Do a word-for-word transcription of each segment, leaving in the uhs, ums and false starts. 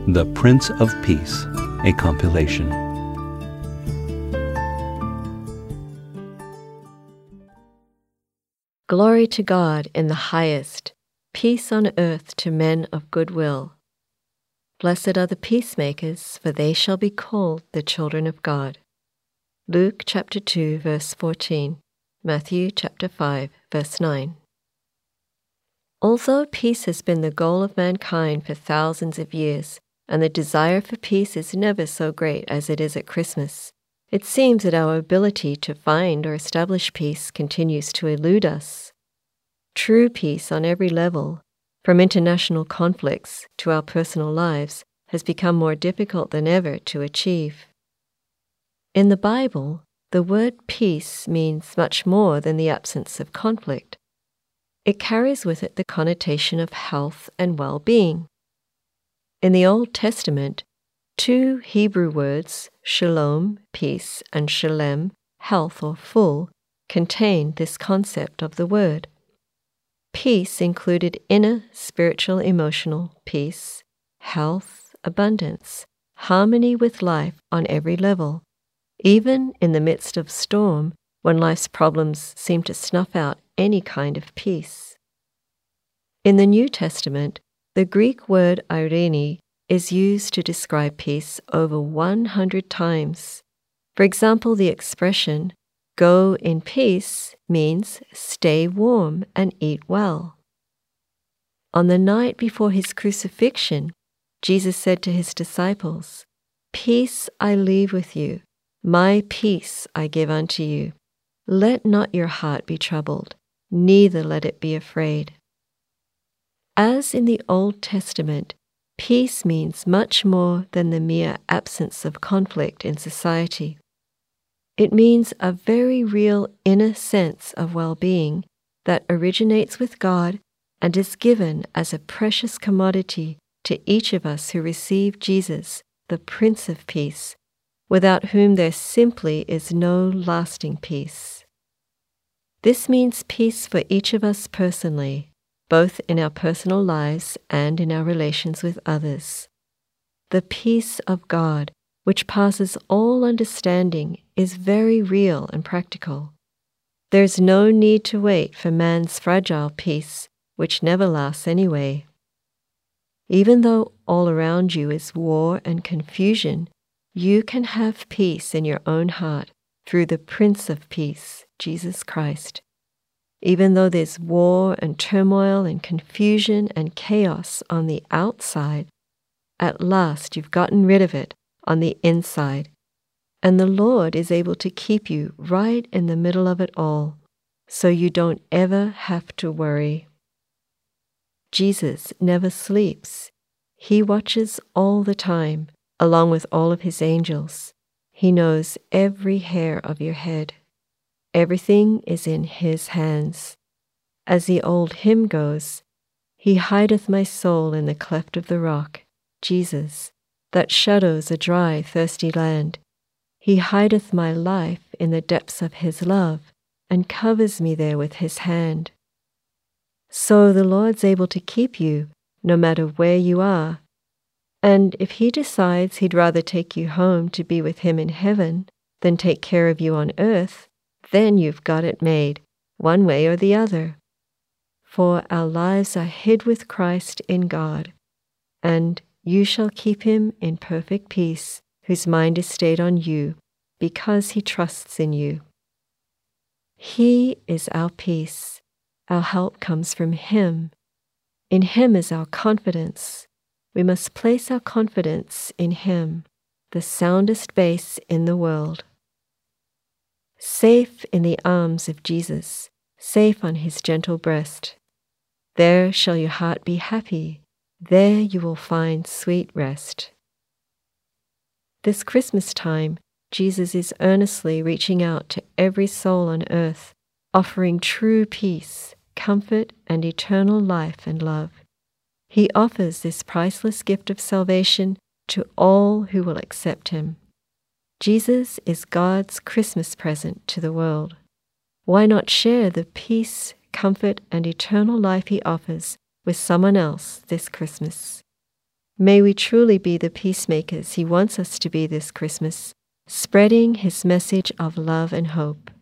The Prince of Peace, a compilation. Glory to God in the highest, peace on earth to men of good will. Blessed are the peacemakers, for they shall be called the children of God. Luke chapter two, verse fourteen, Matthew chapter five, verse nine. Although peace has been the goal of mankind for thousands of years, and the desire for peace is never so great as it is at Christmas, it seems that our ability to find or establish peace continues to elude us. True peace on every level, from international conflicts to our personal lives, has become more difficult than ever to achieve. In the Bible, the word peace means much more than the absence of conflict. It carries with it the connotation of health and well-being. In the Old Testament, two Hebrew words, shalom, peace, and shalem, health or full, contain this concept of the word. Peace included inner, spiritual, emotional peace, health, abundance, harmony with life on every level, even in the midst of storm when life's problems seem to snuff out any kind of peace. In the New Testament, the Greek word eirene is used to describe peace over one hundred times. For example, the expression, go in peace, means stay warm and eat well. On the night before his crucifixion, Jesus said to his disciples, peace I leave with you, my peace I give unto you. Let not your heart be troubled, neither let it be afraid. As in the Old Testament, peace means much more than the mere absence of conflict in society. It means a very real inner sense of well-being that originates with God and is given as a precious commodity to each of us who receive Jesus, the Prince of Peace, without whom there simply is no lasting peace. This means peace for each of us personally, both in our personal lives and in our relations with others. The peace of God, which passes all understanding, is very real and practical. There is no need to wait for man's fragile peace, which never lasts anyway. Even though all around you is war and confusion, you can have peace in your own heart through the Prince of Peace, Jesus Christ. Even though there's war and turmoil and confusion and chaos on the outside, at last you've gotten rid of it on the inside, and the Lord is able to keep you right in the middle of it all, so you don't ever have to worry. Jesus never sleeps. He watches all the time, along with all of his angels. He knows every hair of your head. Everything is in his hands. As the old hymn goes, he hideth my soul in the cleft of the rock, Jesus, that shadows a dry, thirsty land. He hideth my life in the depths of his love and covers me there with his hand. So the Lord's able to keep you no matter where you are. And if he decides he'd rather take you home to be with him in heaven than take care of you on earth, then you've got it made, one way or the other. For our lives are hid with Christ in God, and you shall keep him in perfect peace, whose mind is stayed on you, because he trusts in you. He is our peace. Our help comes from him. In him is our confidence. We must place our confidence in him, the soundest bass in the world. Safe in the arms of Jesus, safe on his gentle breast. There shall your heart be happy. There you will find sweet rest. This Christmas time, Jesus is earnestly reaching out to every soul on earth, offering true peace, comfort, and eternal life and love. He offers this priceless gift of salvation to all who will accept him. Jesus is God's Christmas present to the world. Why not share the peace, comfort, and eternal life he offers with someone else this Christmas? May we truly be the peacemakers He wants us to be this Christmas, spreading His message of love and hope.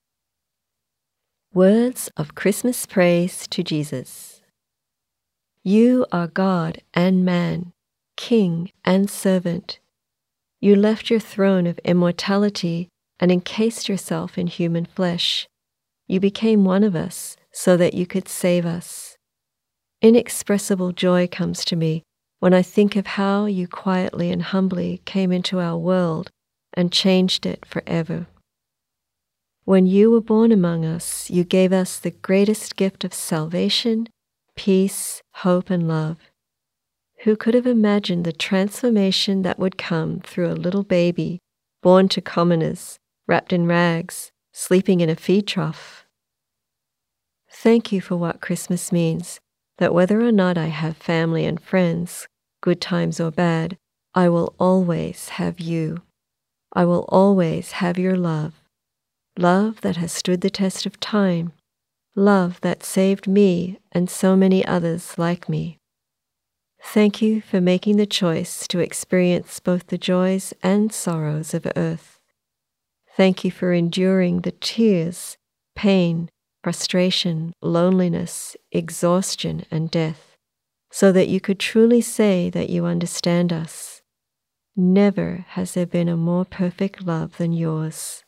Words of Christmas praise to Jesus. You are God and man, King and servant. You left your throne of immortality and encased yourself in human flesh. You became one of us so that you could save us. Inexpressible joy comes to me when I think of how you quietly and humbly came into our world and changed it forever. When you were born among us, you gave us the greatest gift of salvation, peace, hope, and love. Who could have imagined the transformation that would come through a little baby born to commoners, wrapped in rags, sleeping in a feed trough? Thank you for what Christmas means, that whether or not I have family and friends, good times or bad, I will always have you. I will always have your love. Love that has stood the test of time. Love that saved me and so many others like me. Thank you for making the choice to experience both the joys and sorrows of earth. Thank you for enduring the tears, pain, frustration, loneliness, exhaustion, and death, so that you could truly say that you understand us. Never has there been a more perfect love than yours.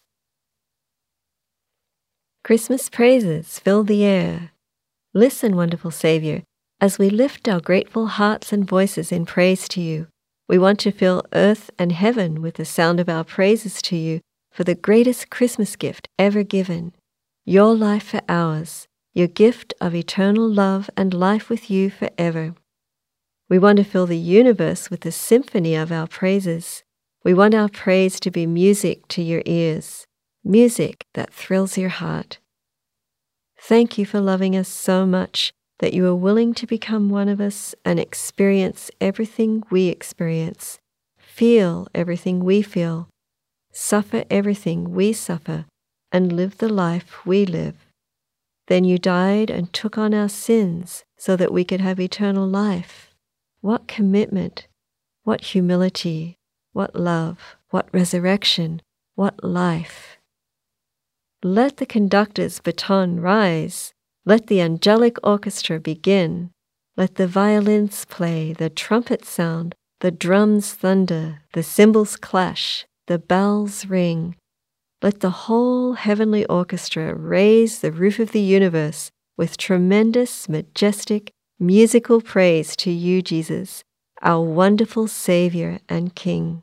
Christmas praises fill the air. Listen, wonderful Savior, as we lift our grateful hearts and voices in praise to you. We want to fill earth and heaven with the sound of our praises to you for the greatest Christmas gift ever given. Your life for ours, your gift of eternal love and life with you forever. We want to fill the universe with the symphony of our praises. We want our praise to be music to your ears, music that thrills your heart. Thank you for loving us so much that you are willing to become one of us and experience everything we experience, feel everything we feel, suffer everything we suffer, and live the life we live. Then you died and took on our sins so that we could have eternal life. What commitment, what humility, what love, what resurrection, what life. Let the conductor's baton rise. Let the angelic orchestra begin. Let the violins play, the trumpets sound, the drums thunder, the cymbals clash, the bells ring. Let the whole heavenly orchestra raise the roof of the universe with tremendous, majestic, musical praise to you, Jesus, our wonderful Savior and King.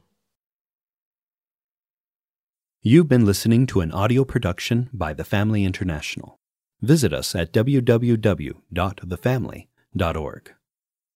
You've been listening to an audio production by The Family International. Visit us at w w w dot the family dot org.